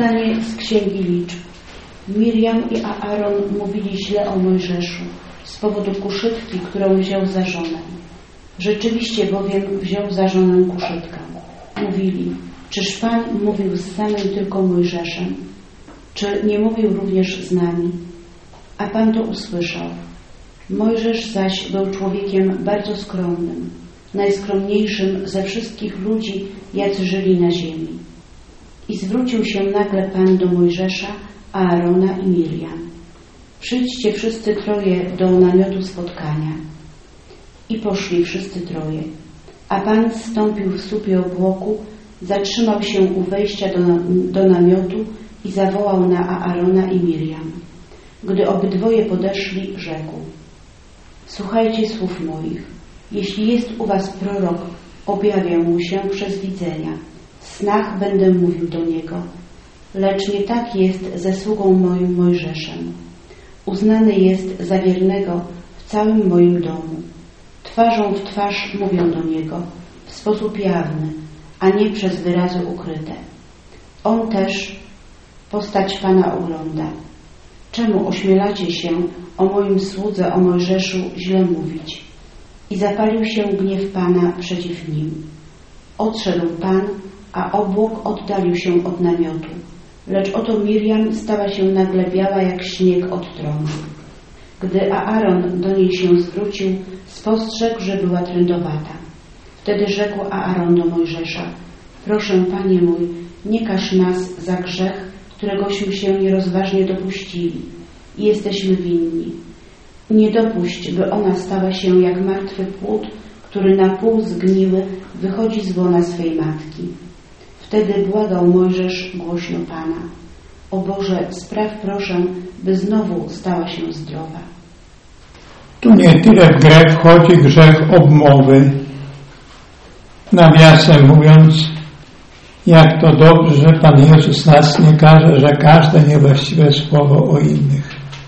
Czytanie z Księgi Liczb. Miriam i Aaron mówili źle o Mojżeszu z powodu kuszytki, którą wziął za żonę. Rzeczywiście bowiem wziął za żonę kuszytkę. Mówili: czyż Pan mówił z samym tylko Mojżeszem? Czy nie mówił również z nami? A Pan to usłyszał. Mojżesz zaś był człowiekiem bardzo skromnym, najskromniejszym ze wszystkich ludzi, jacy żyli na ziemi. I zwrócił się nagle Pan do Mojżesza, Aarona i Miriam. Przyjdźcie wszyscy troje do namiotu spotkania. I poszli wszyscy troje. A Pan zstąpił w słupie obłoku, zatrzymał się u wejścia do namiotu i zawołał na Aarona i Miriam. Gdy obydwoje podeszli, rzekł: słuchajcie słów moich. Jeśli jest u was prorok, objawię mu się przez widzenia. W snach będę mówił do niego. Lecz nie tak jest ze sługą moim Mojżeszem. Uznany jest za wiernego w całym moim domu. Twarzą w twarz mówią do niego, w sposób jawny, a nie przez wyrazy ukryte. On też postać Pana ogląda. Czemu ośmielacie się o moim słudze, o Mojżeszu źle mówić? I zapalił się gniew Pana przeciw nim. Odszedł Pan, a obłok oddalił się od namiotu. Lecz oto Miriam stała się nagle biała jak śnieg od trąby. Gdy Aaron do niej się zwrócił, spostrzegł, że była trędowata. Wtedy rzekł Aaron do Mojżesza: proszę, Panie mój, nie karz nas za grzech, któregośmy się nierozważnie dopuścili i jesteśmy winni. Nie dopuść, by ona stała się jak martwy płód, który na pół zgniły wychodzi z łona swej matki. Wtedy błagał Mojżesz głośno Pana: o Boże, spraw proszę, by znowu stała się zdrowa. Tu nie tyle w grę wchodzi grzech obmowy. Nawiasem mówiąc, jak to dobrze, że Pan Jezus nas nie karze, że każde niewłaściwe słowo o innych.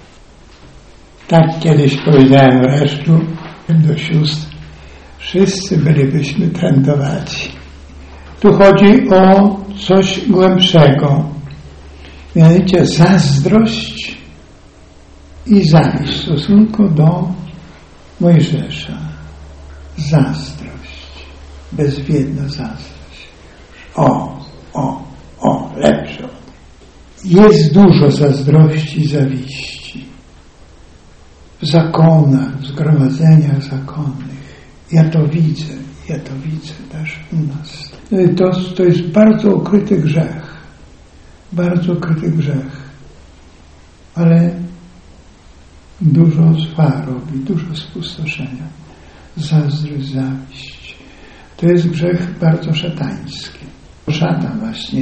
Tak kiedyś powiedziałem wreszcie do sióstr: wszyscy bylibyśmy trędowaci. Tu chodzi o coś głębszego, mianowicie zazdrość i zawiść w stosunku do Mojżesza. Zazdrość, bezwiedna zazdrość. Lepsze. Jest dużo zazdrości i zawiści w zakonach, w zgromadzeniach zakonnych. Ja to widzę też u nas. To jest bardzo ukryty grzech. Bardzo ukryty grzech. Ale dużo zła robi, dużo spustoszenia. Zazdrość, zawiść. To jest grzech bardzo szatański. Szatan właśnie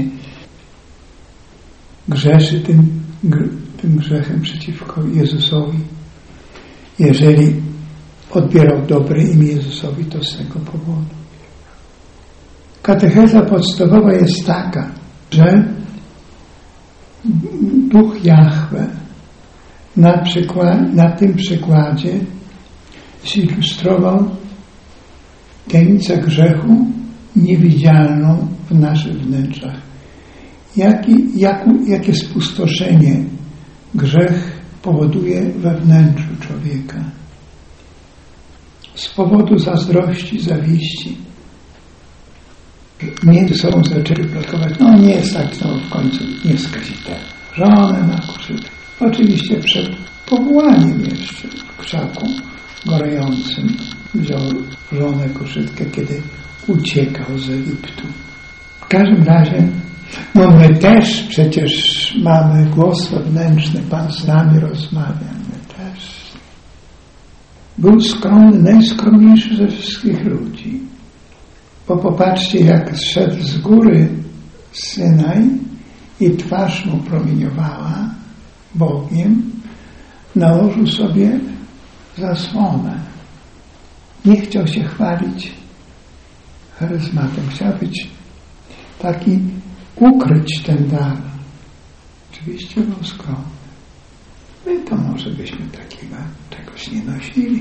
grzeszy tym grzechem przeciwko Jezusowi. Jeżeli odbierał dobre imię Jezusowi, to z tego powodu. Katecheza podstawowa jest taka, że Duch Jahwe na tym przykładzie zilustrował tajemnicę grzechu niewidzialną w naszych wnętrzach. Jakie spustoszenie grzech powoduje we wnętrzu człowieka. Z powodu zazdrości, zawiści między sobą zaczęli plotkować: nie jest tak, w końcu nie skazitelny. Żonę na kuszytkę. Oczywiście przed powołaniem jeszcze w krzaku gorejącym wziął żonę kuszytkę, kiedy uciekał z Egiptu. W każdym razie, my też przecież mamy głos wewnętrzny, Pan z nami rozmawia, my też. Był skromny, najskromniejszy ze wszystkich ludzi. Bo popatrzcie, jak zszedł z góry Synaj i twarz mu promieniowała Bogiem, nałożył sobie zasłonę. Nie chciał się chwalić charyzmatem. Chciał być taki, ukryć ten dar. Oczywiście był skromny. My to może byśmy takiego czegoś nie nosili.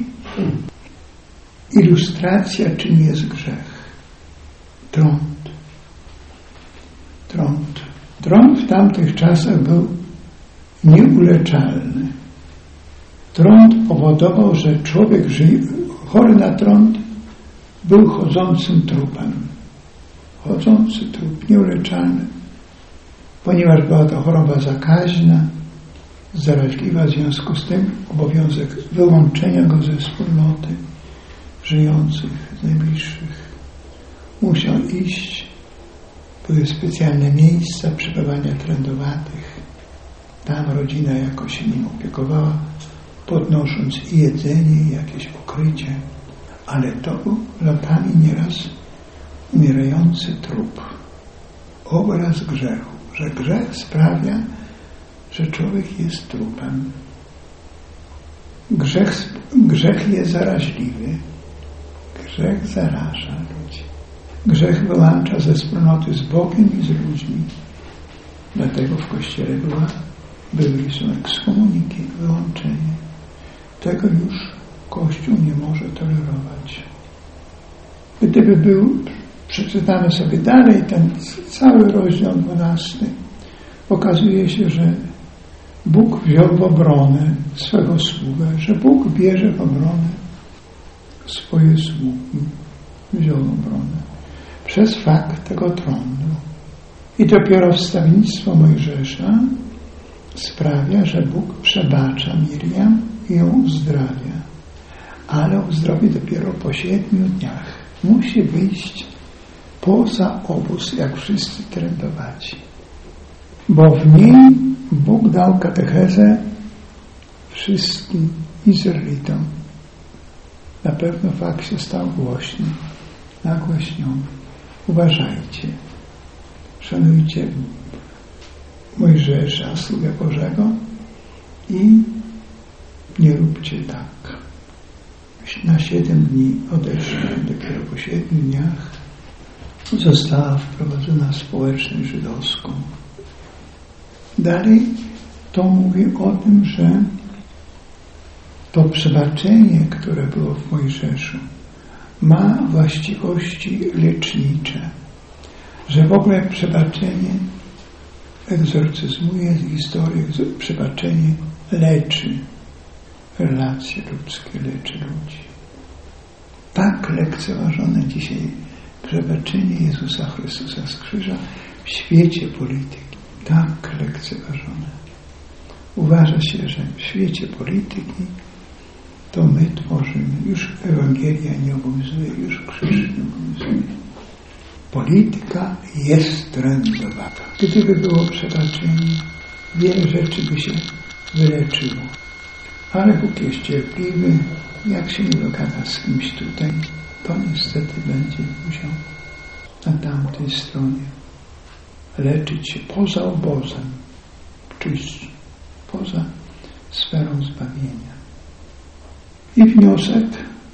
Ilustracja, czym jest grzech. Trąd Trąd w tamtych czasach był nieuleczalny. Trąd powodował, że człowiek chory na trąd był chodzącym trupem. Chodzący trup, nieuleczalny. Ponieważ była to choroba zakaźna, zaraźliwa, w związku z tym obowiązek wyłączenia go ze wspólnoty żyjących, najbliższych. Musiał iść. Były specjalne miejsca przebywania trędowatych. Tam rodzina jakoś się nim opiekowała, podnosząc i jedzenie, i jakieś pokrycie. Ale to był latami nieraz umierający trup. Obraz grzechu, że grzech sprawia, że człowiek jest trupem. Grzech jest zaraźliwy. Grzech zaraża ludzi. Grzech wyłącza ze wspólnoty z Bogiem i z ludźmi. Dlatego w Kościele był rysunek z komuniki, wyłączenie. Tego już Kościół nie może tolerować. Gdyby przeczytamy sobie dalej ten cały rozdział 12, okazuje się, że Bóg wziął w obronę swego sługę, że Bóg bierze w obronę swoje sługi. Wziął w obronę przez fakt tego trądu. I dopiero wstawiennictwo Mojżesza sprawia, że Bóg przebacza Miriam i ją uzdrawia. Ale uzdrowi dopiero po 7 dniach. Musi wyjść poza obóz, jak wszyscy trędowaci. Bo w niej Bóg dał katechezę wszystkim Izraelitom. Na pewno fakt się stał głośny, nagłaśniony. Uważajcie, szanujcie Mojżesza, sługę Bożego i nie róbcie tak. Na 7 dni odeszła, dopiero po 7 dniach została wprowadzona społeczność żydowską. Dalej to mówi o tym, że to przebaczenie, które było w Mojżeszu, ma właściwości lecznicze, że w ogóle przebaczenie egzorcyzmuje z historii, przebaczenie leczy relacje ludzkie, leczy ludzi. Tak lekceważone dzisiaj przebaczenie Jezusa Chrystusa z krzyża w świecie polityki. Tak lekceważone. Uważa się, że w świecie polityki to my tworzymy. Już Ewangelia nie obowiązuje, już krzyż nie obowiązuje. Polityka jest trędowata. Gdyby było przebaczenie, wiele rzeczy by się wyleczyło. Ale Bóg jest cierpliwy. Jak się nie dogada z kimś tutaj, to niestety będzie musiał na tamtej stronie leczyć się poza obozem, czyść, poza sferą zbawienia. I wniosek: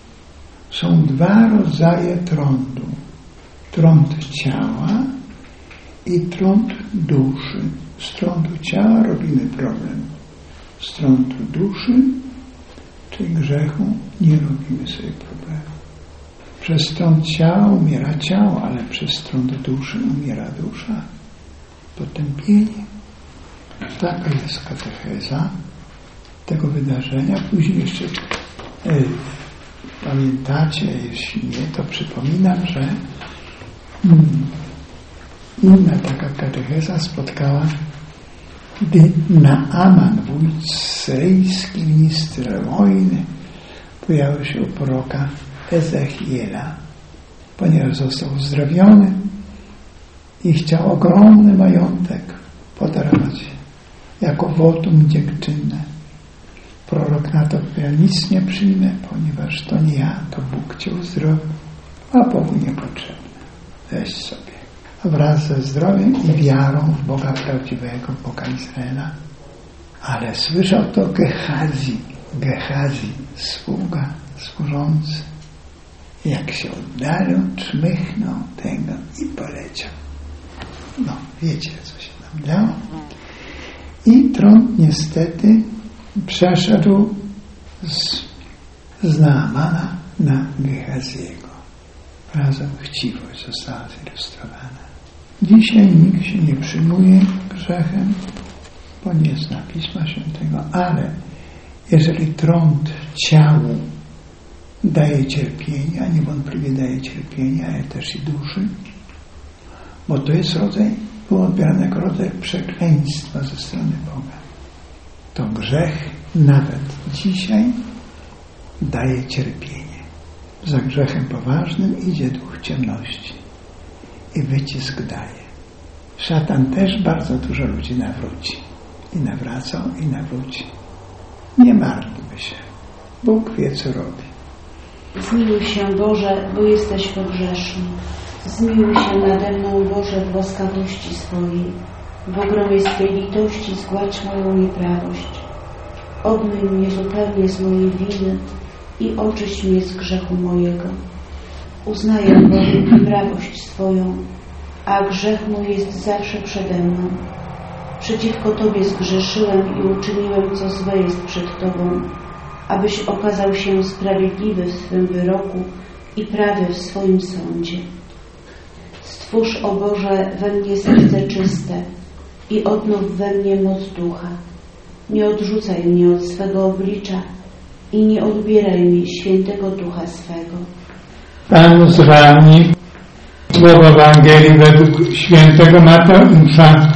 są 2 rodzaje trądu. Trąd ciała i trąd duszy. Z trądu ciała robimy problem. Z trądu duszy, czyli grzechu, nie robimy sobie problemu. Przez trąd ciała umiera ciało, ale przez trąd duszy umiera dusza. Potępienie. Taka jest katecheza tego wydarzenia. Później jeszcze pamiętacie, jeśli nie, to przypominam, że inna taka katecheza spotkała, gdy Naaman, wójt syryjski, minister wojny, pojawił się u proroka Ezechiela, ponieważ został uzdrowiony i chciał ogromny majątek podarować jako wotum dziękczynne. Prorok na to powiedział: nic nie przyjmę, ponieważ to nie ja, to Bóg cię uzdrowił, a Bogu niepotrzebne. Weź sobie. A wraz ze zdrowiem i wiarą w Boga prawdziwego, Boga Izraela. Ale słyszał to Gehazi, sługa, służący. Jak się oddalił, czmychnął tego i poleciał. No, wiecie, co się tam działo. I trąd niestety przeszedł z Naamana na Gehaziego. Razem chciwość została zilustrowana. Dzisiaj nikt się nie przyjmuje grzechem, bo nie zna Pisma Świętego, ale jeżeli trąd ciału daje cierpienia, niewątpliwie daje cierpienia, ale też i duszy, bo to jest rodzaj, był odbierany jako rodzaj przekleństwa ze strony Boga. To grzech nawet dzisiaj daje cierpienie. Za grzechem poważnym idzie duch ciemności i wycisk daje. Szatan też bardzo dużo ludzi nawróci. I nawracał, i nawróci. Nie martwmy się. Bóg wie, co robi. Zmiłuj się, Boże, bo jesteś pogrzeszny. Zmiłuj się nade mną, Boże, w łaskawości swojej. W ogromie swej litości zgładź moją nieprawość. Obmyj mnie zupełnie z mojej winy i oczyść mnie z grzechu mojego. Uznaję bowiem nieprawość swoją, a grzech mój jest zawsze przede mną. Przeciwko Tobie zgrzeszyłem i uczyniłem, co złe jest przed Tobą, abyś okazał się sprawiedliwy w swym wyroku i prawy w swoim sądzie. Stwórz, o Boże, we mnie serce czyste i odnów we mnie moc ducha. Nie odrzucaj mnie od swego oblicza i nie odbieraj mi świętego ducha swego. Pan z Wami, słowo Ewangelii według świętego Mateusza.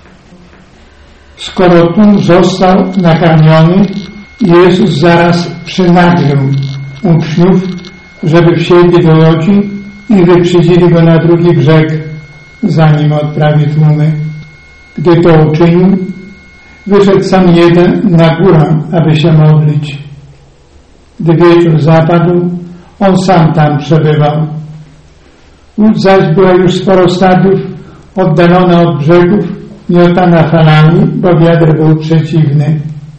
Skoro tłum został nakarmiony, Jezus zaraz przynaglił uczniów, żeby wsiedli do łodzi i wyprzedzili go na drugi brzeg, zanim odprawi tłumy. Gdy to uczynił, wyszedł sam jeden na górę, aby się modlić. Gdy wieczór zapadł, on sam tam przebywał. Łódź zaś była już sporo stadiów, oddalona od brzegów, miotana falami, bo wiatr był przeciwny.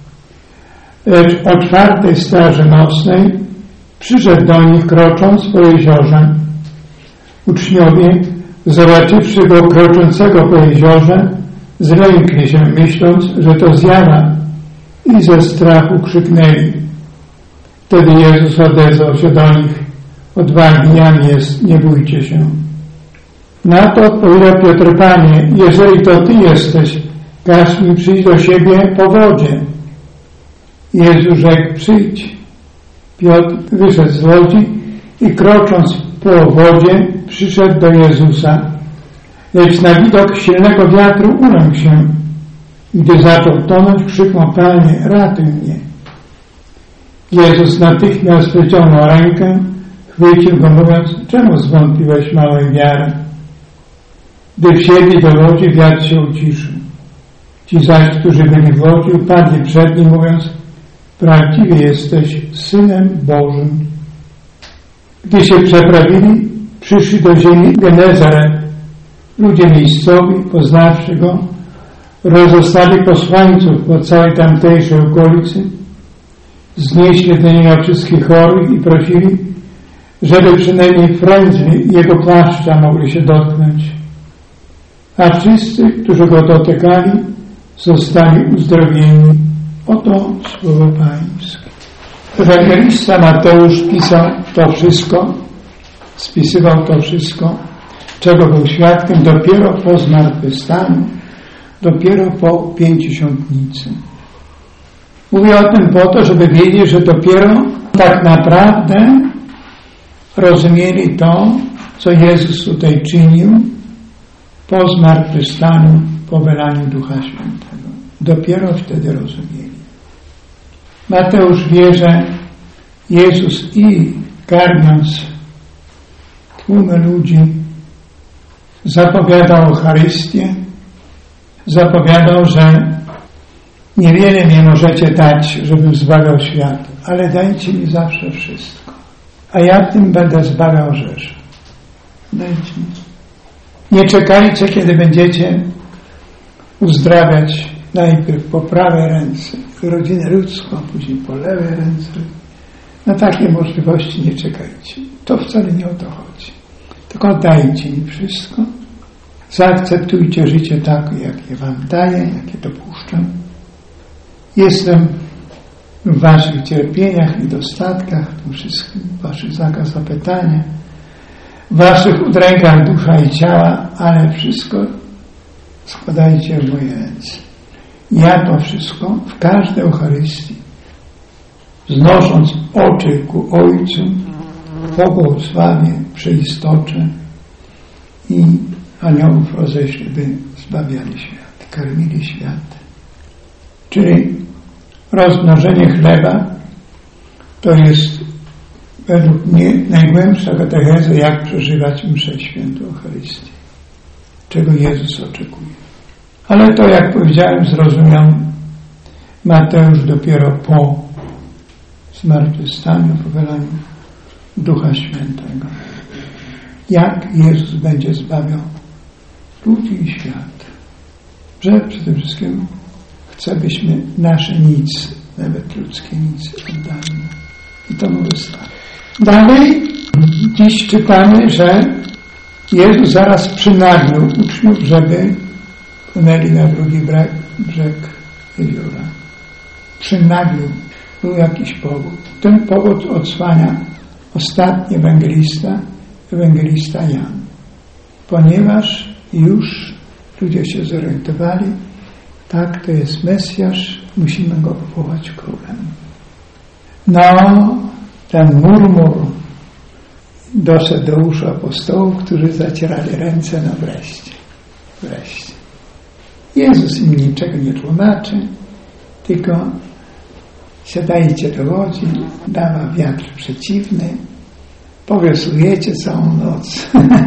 Lecz o 4:00 straży nocnej przyszedł do nich, krocząc po jeziorze. Uczniowie, zobaczywszy go kroczącego po jeziorze, zlękli się, myśląc, że to zjawa, i ze strachu krzyknęli. Wtedy Jezus odezwał się do nich: odwagi, jam jest, nie bójcie się. Na to odpowiedział Piotr: Panie, jeżeli to Ty jesteś, każ mi przyjść do siebie po wodzie. Jezus rzekł: przyjdź. Piotr wyszedł z łodzi i krocząc po wodzie przyszedł do Jezusa. Lecz na widok silnego wiatru ulękł się. Gdy zaczął tonąć, krzyknął: Panie, ratuj mnie. Jezus natychmiast wyciągnął rękę, chwycił go, mówiąc: czemu zwątpiłeś, małej wiary? Gdy wsiedli do łodzi, wiatr się uciszył. Ci zaś, którzy byli w łodzi, upadli przed nim, mówiąc: prawdziwie jesteś Synem Bożym. Gdy się przeprawili, przyszli do ziemi Genezaret. Ludzie miejscowi, poznawszy go, rozostali posłańców po całej tamtejszej okolicy, znieśli do niego wszystkich chorych i prosili, żeby przynajmniej frędzli jego płaszcza mogli się dotknąć. A wszyscy, którzy go dotykali, zostali uzdrowieni. Oto słowo Pańskie. Ewangelista Mateusz pisał to wszystko, spisywał to wszystko, czego był świadkiem dopiero po zmartwychwstaniu, dopiero po Pięćdziesiątnicy. Mówię o tym po to, żeby wiedzieć, że dopiero tak naprawdę rozumieli to, co Jezus tutaj czynił po zmartwychwstaniu, po wylaniu Ducha Świętego. Dopiero wtedy rozumieli. Mateusz wie, że Jezus i karmiąc tłumy ludzi zapowiadał Eucharystię, zapowiadał, że niewiele mi możecie dać, żebym zbawiał świat, ale dajcie mi zawsze wszystko, a ja tym będę zbawiał rzeszę. Dajcie mi. Nie czekajcie, kiedy będziecie uzdrawiać najpierw po prawej ręce rodzinę ludzką, później po lewej ręce. Na takie możliwości nie czekajcie. To wcale nie o to chodzi. Tylko dajcie mi wszystko. Zaakceptujcie życie takie, jakie wam daję, jakie dopuszczam. Jestem w waszych cierpieniach i dostatkach, w tym wszystkim, w waszych w waszych udrękach dusza i ciała, ale wszystko składajcie w moje ręce. Ja to wszystko w każdej Eucharystii, znosząc oczy ku Ojcu, pobłogosławię, przeistoczę i aniołów roześlę, by zbawiali świat, karmili świat. Czyli rozmnożenie chleba to jest według mnie najgłębsza katecheza, jak przeżywać mszę świętą Eucharystii, czego Jezus oczekuje. Ale to, jak powiedziałem, zrozumiał Mateusz dopiero po zmartwychwstaniu, po wylaniu Ducha Świętego. Jak Jezus będzie zbawiał ludzi i świat. Że przede wszystkim chce, byśmy nasze nic, nawet ludzkie nic oddali. I to mu wystarczy. Dalej dziś czytamy, że Jezus zaraz przynaglił uczniów, żeby płynęli na drugi brzeg jeziora. Przynaglił. Był jakiś powód. Ten powód odsłania ostatni ewangelista Jan. Ponieważ już ludzie się zorientowali, tak, to jest Mesjasz, musimy go powołać królem. No, ten murmur doszedł do uszu apostołów, którzy zacierali ręce, no wreszcie. Jezus im niczego nie tłumaczy, tylko siadajcie do łodzi, dawa wiatr przeciwny, powiosłujecie całą noc.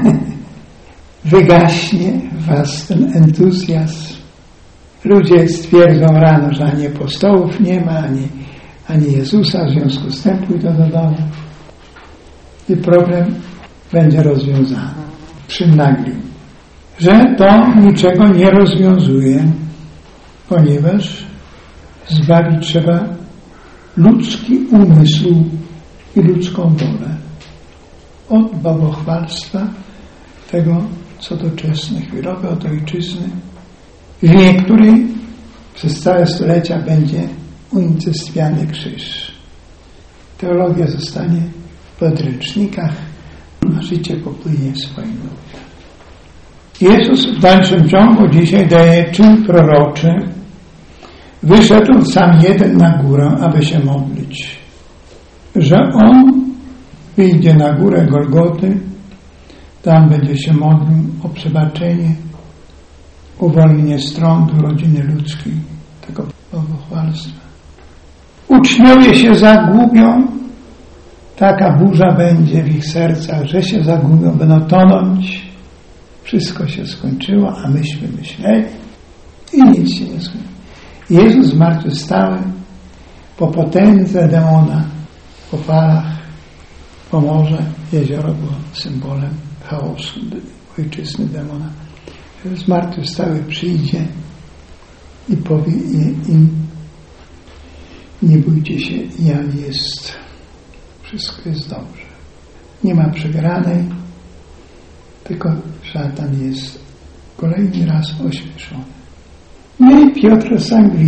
Wygaśnie was ten entuzjazm. Ludzie stwierdzą rano, że ani apostołów nie ma, ani Jezusa, w związku z tym pójdą do domu. I problem będzie rozwiązany. Przynaglił, że to niczego nie rozwiązuje, ponieważ zbawić trzeba ludzki umysł i ludzką wolę od bałwochwalstwa, tego co doczesne, chwilowe, od ojczyzny, w której przez całe stulecia będzie unicestwiany krzyż. Teologia zostanie w podręcznikach, a życie popłynie swoim nurtem. Jezus w dalszym ciągu dzisiaj daje czyn proroczy. Wyszedł sam jeden na górę, aby się modlić. Że On wyjdzie na górę Golgoty, tam będzie się modlił o przebaczenie, uwolnienie z trądu rodziny ludzkiej, tego bałwochwalstwa. Uczniowie się zagubią, taka burza będzie w ich sercach, że się zagubią, będą tonąć. Wszystko się skończyło, a myśmy myśleli i nic się nie skończyło. Jezus zmartwychwstały po potędze demona, po falach, po morze. Jezioro było symbolem chaosu, ojczyzny demona. Zmartwychwstały przyjdzie i powie im: nie bójcie się, Jan jest. Wszystko jest dobrze. Nie ma przegranej, tylko szatan jest kolejny raz ośmieszony. No i Piotr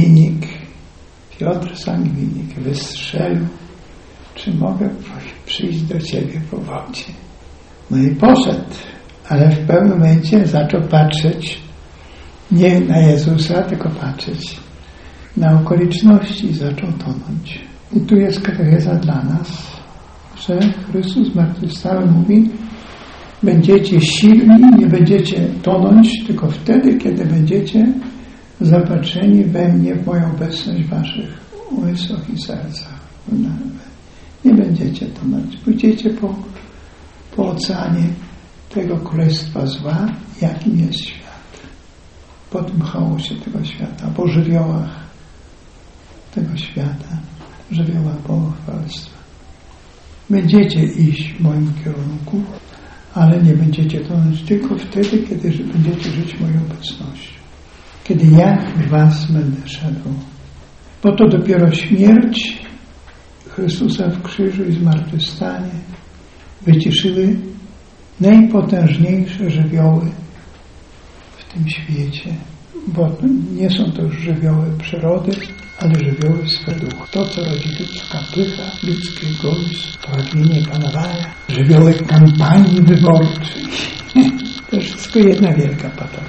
Sangwinik wystrzelił: czy mogę przyjść do Ciebie po wodzie? No i poszedł, ale w pewnym momencie zaczął patrzeć nie na Jezusa, tylko patrzeć na okoliczności i zaczął tonąć. I tu jest katecheza dla nas, że Chrystus zmartwychwstały mówi: będziecie silni, nie będziecie tonąć, tylko wtedy, kiedy będziecie zapatrzeni we mnie, w moją obecność w waszych umysłach i sercach. Nie będziecie tonąć. Pójdziecie po oceanie tego królestwa zła, jakim jest świat. Po tym chaosie tego świata, po żywiołach tego świata, żywiołach bałwochwalstwa. Będziecie iść w moim kierunku, ale nie będziecie tonąć tylko wtedy, kiedy będziecie żyć moją obecnością. Kiedy ja w was będę szedł. Bo to dopiero śmierć Chrystusa w krzyżu i zmartwychwstanie wyciszyły najpotężniejsze żywioły w tym świecie. Bo nie są to już żywioły przyrody, ale żywioły sfery ducha. To, co rodzi ludzka pycha, ludzki egoizm, pragnienie panowania, żywioły kampanii wyborczej. To wszystko jedna wielka patologia.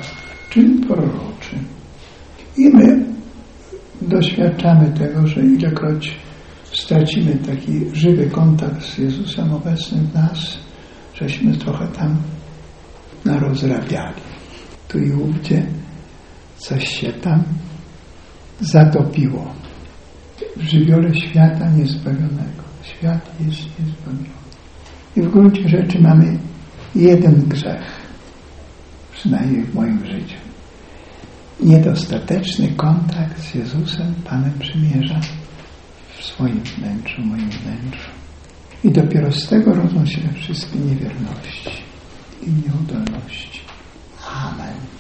czyn proroczy. I my doświadczamy tego, że ilekroć stracimy taki żywy kontakt z Jezusem obecnym w nas, żeśmy trochę tam narozrabiali. Tu i ówdzie coś się tam zatopiło. W żywiole świata niezbawionego. Świat jest niezbawiony. I w gruncie rzeczy mamy jeden grzech, przynajmniej w moim życiu. Niedostateczny kontakt z Jezusem, Panem Przymierza, w swoim wnętrzu, moim wnętrzu. I dopiero z tego rodzą się wszystkie niewierności i nieudolności. Amen.